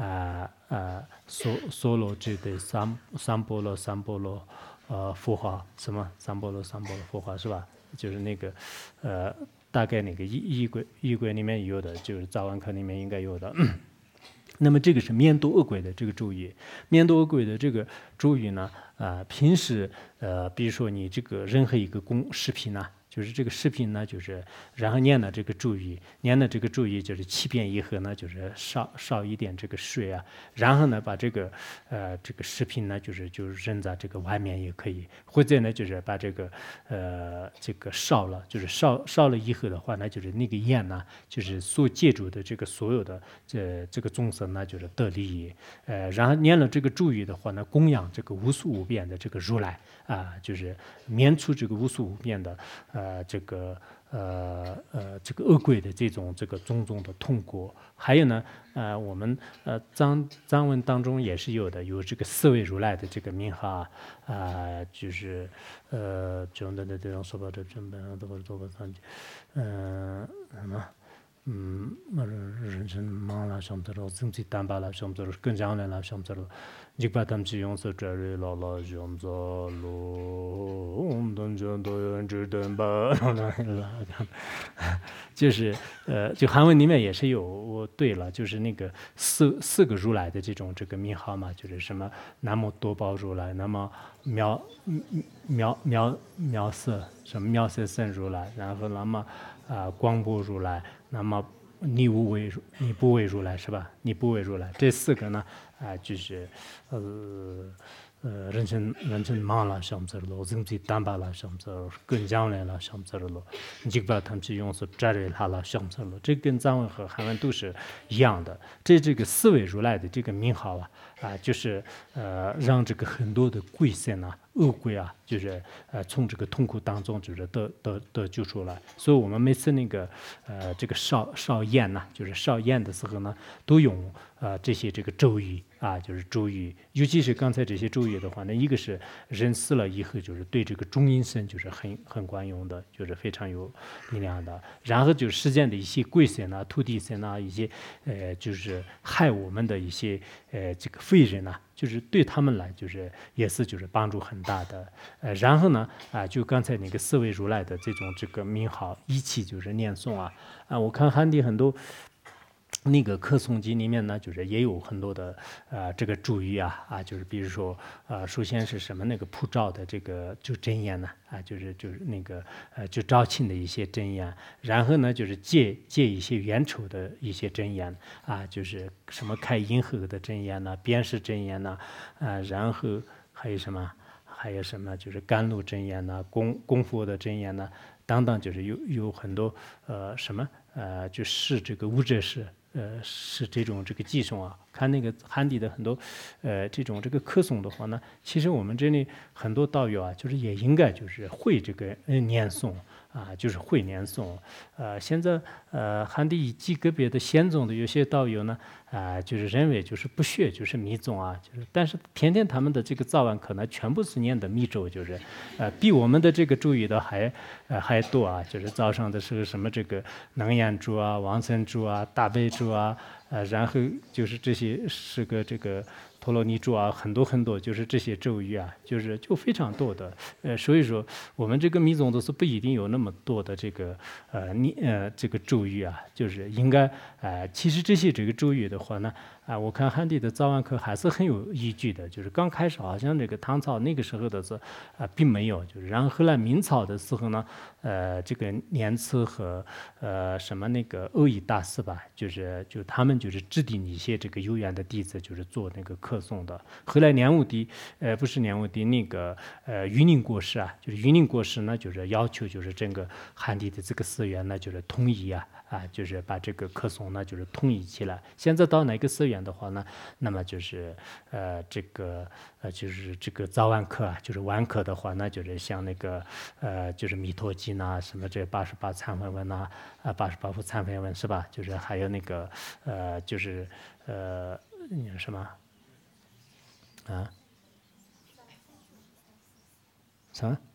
梭罗智的三波罗佛法什么三波罗佛法是吧？就是那个大概那个仪轨里面有的，就是早晚课里面应该有的。那么这个是免度恶鬼的这个咒语，免度恶鬼的这个咒语呢，平时比如说你这个任何一个视频呢， 就是这个视频呢，就是然后念了这个注语，念了这个注语就是7遍以后呢，就是烧一点这个水啊，然后呢把这个这个视频呢，就是扔在这个外面也可以，或者呢就是把这个这个烧了，就是烧了以后的话呢，就是那个烟呢，就是所借助的这个所有的这个众生呢，就是得利益，然后念了这个注语的话呢，供养这个无数无边的这个如来啊，就是免除这个无数无边的这个这个恶鬼的这个种种的痛苦，还有呢，我们藏文当中也是有这个4位如来的这个名号啊，就是这种的这种说法的准备都是做个三句，什么。人生忙了，想着了，经济单巴了，想着了，更将来了，想着了，你把他们去用手抓瑞了了，想着了，我们当中都有人知道吧？就是就韩文里面也是有，对了，就是那个四个如来的这个名号嘛，就是什么南无多宝如来，那么妙色什么妙色身如来，然后那么光波如来。那么你不为如来是吧？你不为如来，这4个呢就是人生忙了想着了，经济单巴了想着了，更将来了想着了，你就把他们去用所摘来了想着了，这跟藏文和韩文都是一样的。这个4位如来的这个名号就是让这个很多的贵仙恶鬼就是从这个痛苦当中就是得救出来。所以我们每次那个这个烧烟就是烧烟的时候呢，都用这些这个咒语就是咒语，尤其是刚才这些咒语的话呢，一个是人死了以后就是对这个中阴身就是很管用的，就是非常有力量的。然后就是世间的一些贵仙土地仙一些就是害我们的一些这个废人就是对他们来就是也是就是帮助很大的。然后呢就刚才那个4位如来的这个名号一起就是念诵我看汉地很多。那个课诵经里面呢，就是也有很多的这个注语就是比如说首先是什么那个普照的这个就真言就是那个就招亲的一些真言，然后呢就是借一些冤仇的一些真言就是什么开银河的真言鞭识真言然后还有什么就是甘露真言功夫的真言等等，就是有很多什么就是这个无者是。是这个寄诵看那个汉地的很多这个课诵的话呢，其实我们这里很多道友就是也应该就是会这个念诵就是会念诵。现在汉地极个别的仙宗的有些道友呢就是认为就是不学就是密宗就是但是天天他们的这个早晚课呢全部是念的密咒，就是比我们的这个注语的还多就是早上的时候什么这个能言咒往生咒大悲咒然后就是这些是个这个陀罗尼咒很多就是这些咒语就非常多的所以说我们这个密宗都是不一定有那么多的这个这个咒语就是应该其实这个咒语的话呢我看汉地的早晚课还是很有依据的，就是刚开始好像这个唐朝那个时候的是并没有，就是然后后来明朝的时候呢这个年次和什么那个鄂义大师吧，就他们就是制定一些这个有缘的弟子就是做那个课诵的。后来年武帝不是年武帝那个云宁国师就是云宁国师呢就是要求就是整个汉地的这个寺院呢就是统一就是把这个课诵呢就是统一起来。现在到哪个寺院的话呢，那么就是这个就是这个早晚课就是晚课的话呢，就是像那个就是弥陀经什么这88忏悔文88部忏悔文是吧？就是还有那个就是什么什么？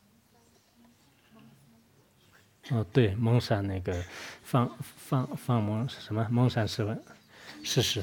对，蒙山那个放蒙什么蒙山诗诗，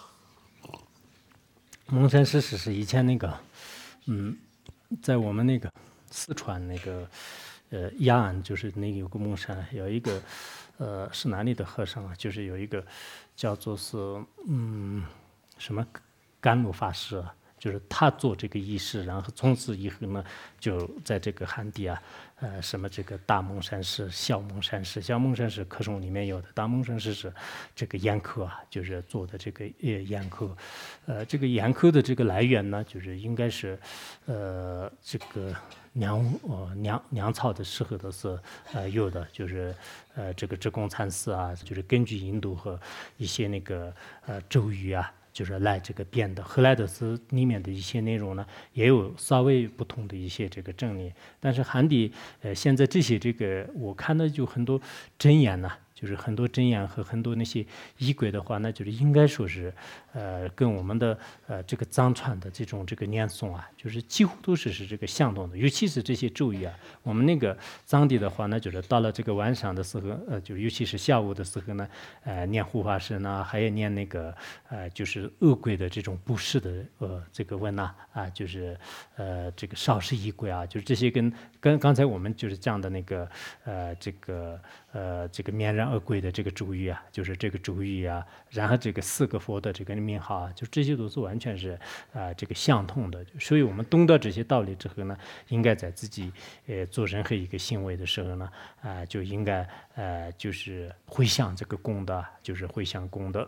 蒙山诗诗是以前那个在我们那个四川那个雅安，就是那个有个蒙山，有一个是哪里的和尚就是有一个叫做是什么甘露法师就是他做这个仪式，然后从此以后呢，就在这个汉地啊，什么这个大蒙山寺、小蒙山寺，小蒙山寺课诵里面有的，大蒙山寺是这个烟课啊，就是做的这个烟课，这个烟课的这个来源呢，就是应该是，这个娘草的时候都是有的，就是这个智公禅师啊，就是根据印度和一些那个咒语啊。就是来这个编的，后来的是里面的一些内容呢，也有稍微不同的一些这个整理，但是汉地现在这些这个我看到就很多真言呐、就是很多真言和很多那些仪轨的话，那就是应该说是跟我们的这个藏传的这种这个念诵啊，就是几乎都是这个相同的，尤其是这些咒语啊，我们那个藏地的话呢，就是到了这个晚上的时候，就尤其是下午的时候呢，念护法神呐，还有念那个就是恶鬼的这种布施的这个问呐啊，就是这个少师仪轨啊，就是这些跟刚才我们就是讲的那个这个绵然恶鬼的这个主语啊，就是这个主语啊，然后这个四个佛的这个名号啊，就这些都是完全是这个相通的。所以我们懂得这些道理之后呢，应该在自己做任何一个行为的时候呢，就应该就是回向这个功德，就是回向功德。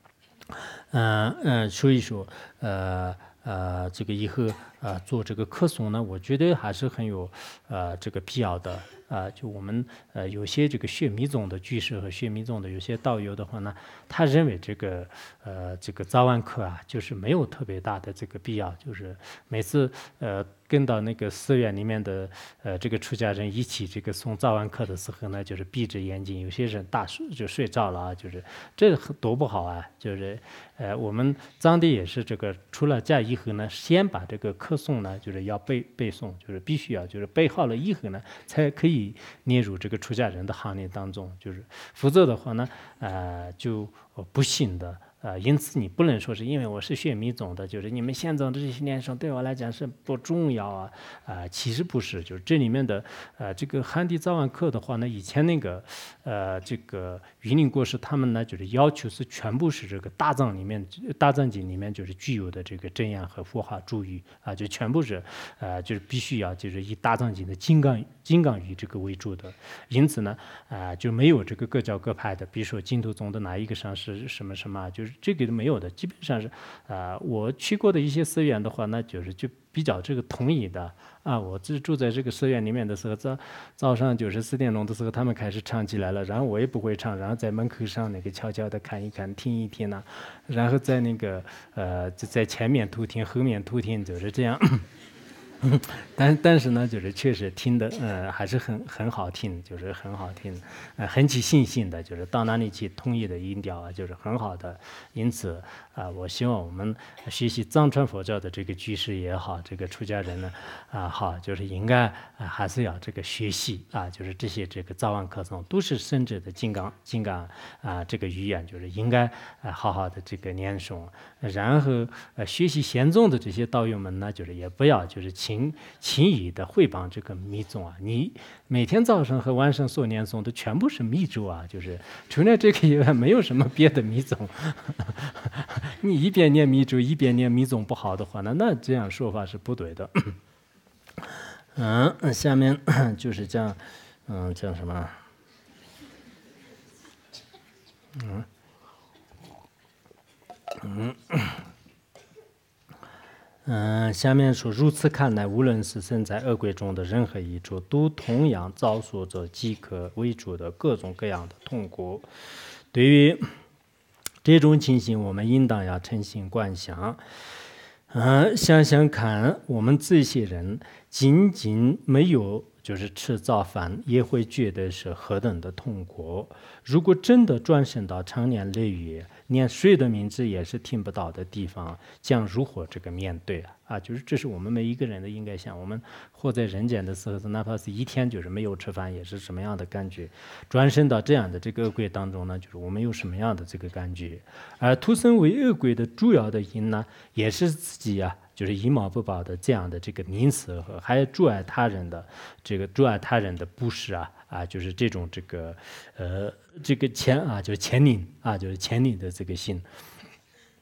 所以说这个以后做这个课诵呢，我觉得还是很有这个必要的。就我们有些这个学密宗的居士和学密宗的有些道友的话呢，他认为这个早晚课啊，就是没有特别大的这个必要，就是每次跟到那个寺院里面的这个出家人一起这个诵早晚课的时候呢，就是闭着眼睛，有些人就睡着了啊，就是这多不好啊，就是我们藏地也是这个出了家以后呢，先把这个课诵呢，就是要背诵，就是必须要就是背好了以后呢，才可以列入这个出家人的行列当中，就是否则的话呢，就不行的。因此你不能说是因为我是学密宗的，就是你们宪宗的这些念诵对我来讲是不重要啊，其实不是，就是这里面的这个汉地早晚课的话呢，以前那个这个云林国师他们呢，就是要求是全部是这个大藏经里面就是具有的这个真言和佛号注语啊，就全部是就是必须要就是以大藏经的金刚语这个为主的，因此呢就没有这个各教各派的，比如说净土宗的哪一个上是什么什么，就是这个都没有的，基本上是我去过的一些寺院的话，那就是就比较这个统一的啊。我住在这个寺院里面的时候，早上就是4点钟的时候，他们开始唱起来了，然后我也不会唱，然后在门口上那个悄悄的看一看、听一听呢，然后在那个在前面偷听、后面偷听，就是这样。但是呢，就是确实听的还是很好听，就是很好听，很起信心的，就是到哪里去统一的音调啊，就是很好的。因此我希望我们学习藏传佛教的这个居士也好，这个出家人呢好，就是应该还是要这个学习就是这些这个早晚课诵都是圣者的金刚这个语言，就是应该好好的这个念诵，然后学习贤宗的这些道友们呢，就是也不要就是轻易的诽谤这个密宗啊，你每天早上和晚上所念诵的全部是密咒啊，就是除了这个以外没有什么别的密宗。你一边念密咒一边念密宗不好的话呢，那这样说法是不对的。下面就是讲讲什么下面说，如此看来，无论是身在恶鬼中的任何一处，都同样遭受着饥渴为主的各种各样的痛苦。对于这种情形，我们应当要诚心观想。想想看，我们这些人仅仅没有就是吃早饭，也会觉得是何等的痛苦。如果真的转身到常年累月，连谁的名字也是听不到的地方，将如何这个面对就是这是我们每一个人的应该想，我们活在人间的时候，哪怕是一天就是没有吃饭，也是什么样的感觉？转身到这样的这个恶鬼当中呢，就是我们有什么样的这个感觉？而徒生为恶鬼的主要的因呢，也是自己就是以貌不保的这样的这个名词和还有阻碍他人的不是就是这种这个就是牵领就是牵领的这个心。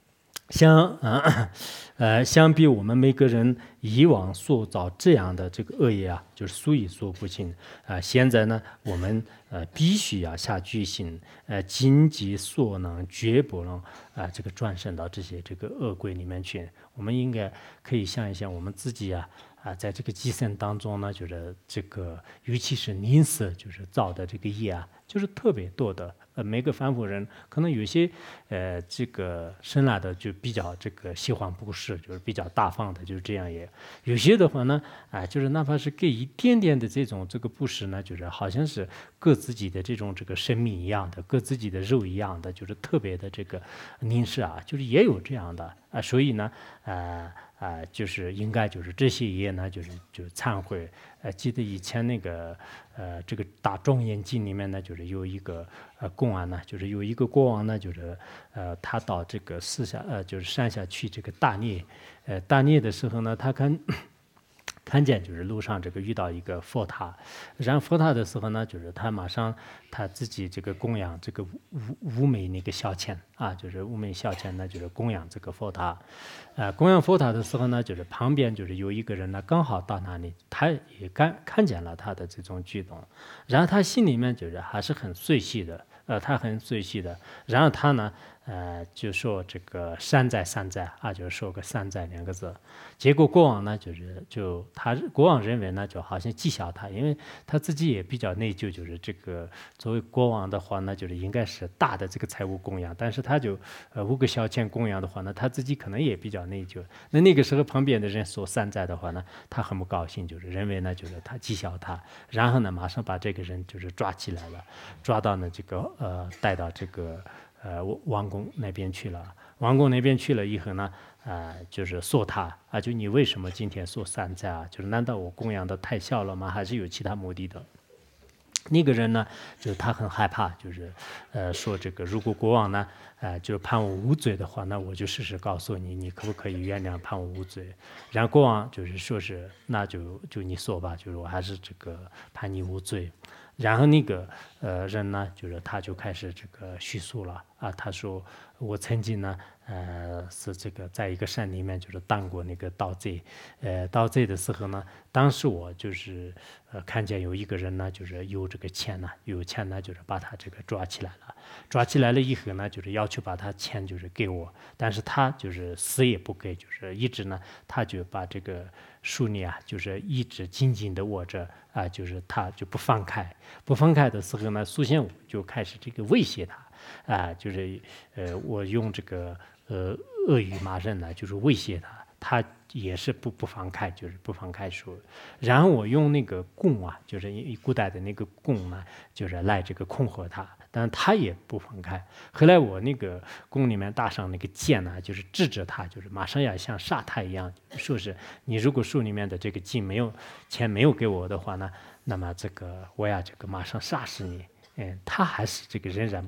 相比我们每个人以往塑造这样的这个恶业啊，就是数一数不尽现在呢，我们必须要下决心，尽己所能，绝不能这个转身到这些这个恶鬼里面去。我们应该可以想一想我们自己在这个计算当中呢，就是这个，尤其是临死就是造的这个业就是特别多的。每个凡夫人可能有些这个生来的就比较这个喜欢布施，就是比较大方的，就是这样也。有些的话呢，就是哪怕是给一点点的这个布施呢，就是好像是割自己的这种这个生命一样的，割自己的肉一样的，就是特别的这个凝视就是也有这样的所以呢，就是应该就是这些业呢，就是忏悔。记得以前那个这个大庄严经里面呢，就是有一个公案呢，就是有一个国王呢，就是他到这个就是山下去这个大涅，大涅的时候呢，他看见就是路上这个遇到一个佛塔，然后佛塔的时候呢，就是他马上他自己这个供养这个五枚那个小钱就是五枚小钱呢，就是供养这个佛塔，供养佛塔的时候呢，就是旁边就是有一个人呢，刚好到那里，他也看见了他的这种举动，然后他心里面就是还是很随喜的，他很随喜的，然后他呢，就说这个善哉善哉就说个善哉两个字，结果国王呢，国王认为呢，就好像讥笑他，因为他自己也比较内疚，就是这个作为国王的话呢，就是应该是大的这个财务供养，但是他就五个小钱供养的话呢，他自己可能也比较内疚。那个时候旁边的人说善哉的话呢，他很不高兴，就是认为呢，就是他讥笑他，然后呢，马上把这个人就是抓起来了，抓到呢这个带到这个王宫那边去了。王宫那边去了以后呢，就是说他就你为什么今天说善哉就是难道我供养的太小了吗？还是有其他目的的？那个人呢，就是他很害怕，就是说这个如果国王呢，就是判我无罪的话，那我就试试告诉你，你可不可以原谅判我无罪？然后国王就是说是那就你说吧，就是我还是这个判你无罪。然后那个人呢，就是他就开始这个叙述了他说我曾经呢是这个在一个山里面就是当过那个盗贼，盗贼的时候呢，当时我就是看见有一个人呢，就是有这个钱呢，有钱呢，就是把他这个抓起来了，抓起来了以后呢，就是要求把他钱就是给我，但是他就是死也不给，就是一直呢，他就把这个手里就是一直紧紧的握着就是他就不放开，不放开的时候呢，苏仙武就开始这个威胁他就是我用这个恶语骂人呢，就是威胁他，他也是不放开，就是不放开手。然后我用那个弓就是古代的那个弓呢，就是来这个恐吓他，但他也不放开。后来我那个弓里面搭上那个箭呢，就是制止他，就是马上要像杀他一样，说是你如果手里面的这个钱没有给我的话呢，那么这个我要这个马上杀死你。他还是这个仍然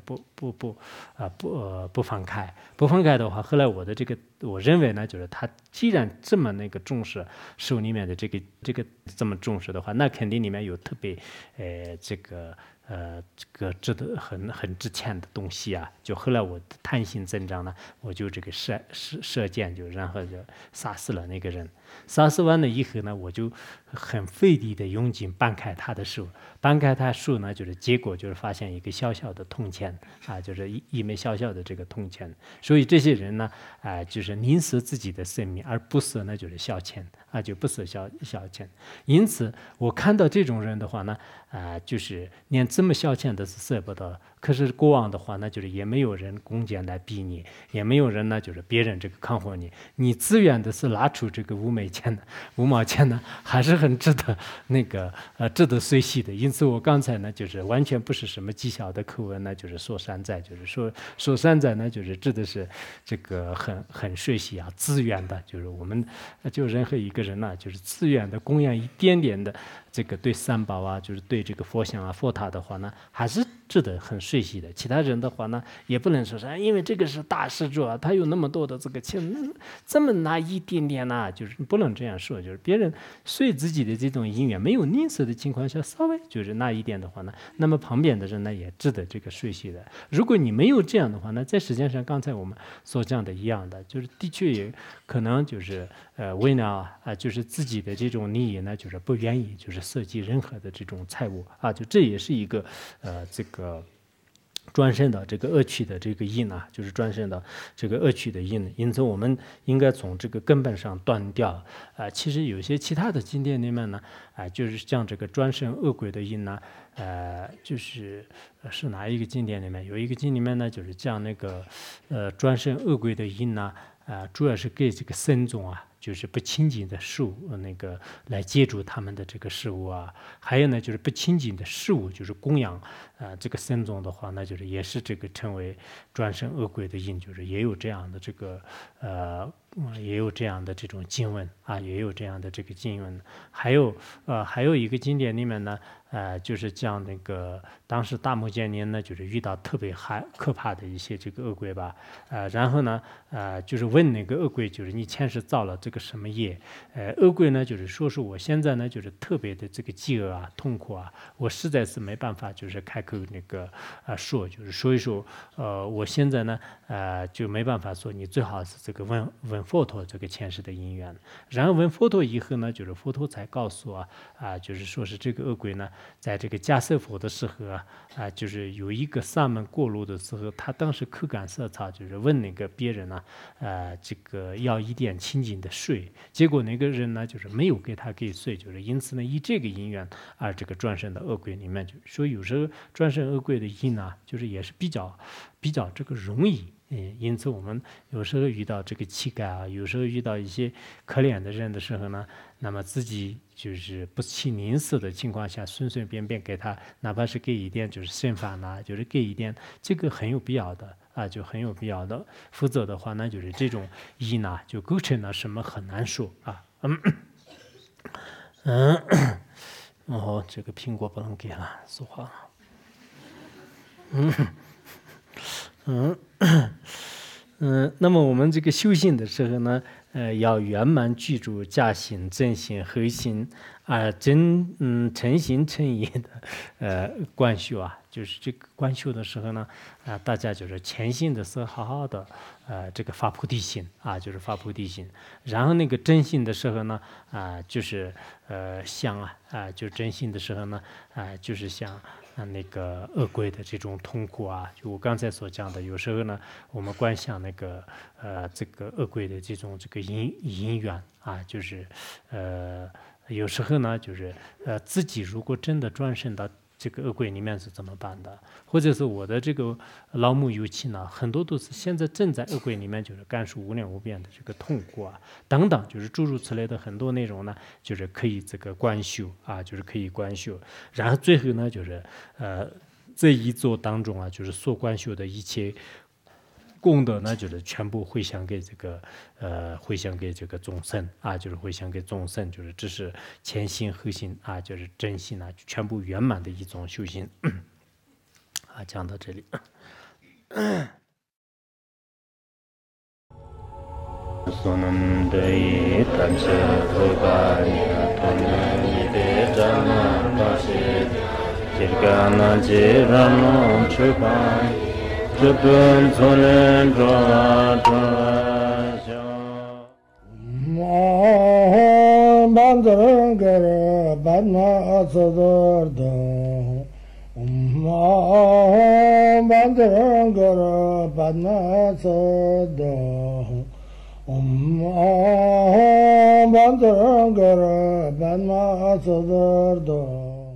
不放开，不放开的话，后来我认为呢，就是他既然这么那个重视手里面的这个这么重视的话，那肯定里面有特别这个值得很值钱的东西就后来我贪心增长呢，我就这个射箭，就然后就杀死了那个人。杀死完了以后呢，我就很费力的用劲掰开他的手，掰开他手呢，就是结果就是发现一个小小的铜钱就是一枚小小的这个铜钱。所以这些人呢，就是宁舍自己的生命，而不舍呢就是小钱就不舍小钱。因此，我看到这种人的话呢，就是连这么小钱都是舍不得。可是国王的话呢，就是也没有人弓箭来逼你，也没有人呢，就是别人这个抗衡你，你自愿的是拿出这个五毛钱呢，还是很值得值得随喜的。因此，我刚才呢，就是完全不是什么技巧的口吻呢，就是说山寨，就是说山寨呢，就是指的是这个很随喜自愿的，就是我们就任何一个人呢，就是自愿的供养一点点的这个对三宝就是对这个佛像佛塔的话呢，还是治得很顺细的。其他人的话呢，也不能说是因为这个是大施主啊，他有那么多的这个钱，这么拿一点点呢，就是不能这样说。就是别人随自己的这种因缘没有吝啬的情况下，稍微就是那一点的话呢，那么旁边的人呢也治得这个顺细的。如果你没有这样的话呢，在时间上刚才我们所讲的一样的，就是的确也可能就是为了就是自己的这种利益呢，就是不愿意就是涉及任何的这种财物啊，就这也是一个这个专生的这个恶趣的这个因啊，就是专生的这个恶趣的因。因此我们应该从这个根本上断掉其实有些其他的经典里面呢就是像这个专生恶鬼的因呢就是是哪一个经典里面有一个经里面呢，就是讲那个专生恶鬼的因呢主要是给这个僧众就是不清净的事物那个来借助他们的这个事物还有呢就是不清净的事物，就是供养这个僧众的话，那就是也是这个称为专生恶鬼的因，就是也有这样的这个也有这样的这种经文也有这样的这个经文。还有一个经典里面呢就是讲那个当时大目犍连呢，就是遇到特别可怕的一些这个恶鬼吧然后呢就是问那个恶鬼，就是你前世造了这个什么业恶鬼呢就是说是我现在呢就是特别的这个饥饿痛苦我实在是没办法就是开口那个说，就是说一说我现在呢就没办法说，你最好是这个问佛陀这个前世的因缘。然后问佛陀以后呢，就是佛陀才告诉就是说是这个恶鬼呢在这个迦叶佛的时候就是有一个萨门过路的时候，他当时口干舌燥，就是问那个别人呢这个要一点清净的水，结果那个人呢就是没有给他给水，就是因此呢以这个因缘这个转生的恶鬼里面，就说有时候转生恶鬼的因就是也是比较这个容易因此我们有时候遇到这个乞丐有时候遇到一些可怜的人的时候呢，那么自己就是不起吝啬的情况下，随随便便给他，哪怕是给一点就是剩饭就是给一点，这个很有必要的就很有必要的。否则的话呢，就是这种因就构成了什么很难说这个苹果不能给了，说话了。那么我们这个修行的时候呢，要圆满具足假心、正心、合心诚心诚意的观修就是这个观修的时候呢，大家就是潜心的是好好的这个发菩提心就是发菩提心。然后那个真心的时候呢就是想就真心的时候呢就是想那个恶鬼的这种痛苦就我刚才所讲的，有时候呢我们观想那个这个恶鬼的这种这个因缘就是有时候呢就是自己如果真的转生到这个恶鬼里面是怎么办的，或者是我的这个老母有情很多都是现在正在恶鬼里面，就是感受无量无边的这个痛苦等等，就是诸如此类的很多内容呢，就是可以这个观修就是可以观修。然后最后呢就是这一座当中就是所观修的一切功德呢，就是全部回向给这个众生就是回向给众生，就是这是前心后心就是真心全部圆满的一种修行讲到这里。 Chupun tsunen chua Bandaran gara badna atsadarda Bandaran gara badna atsadarda Bandaran gara badna atsadarda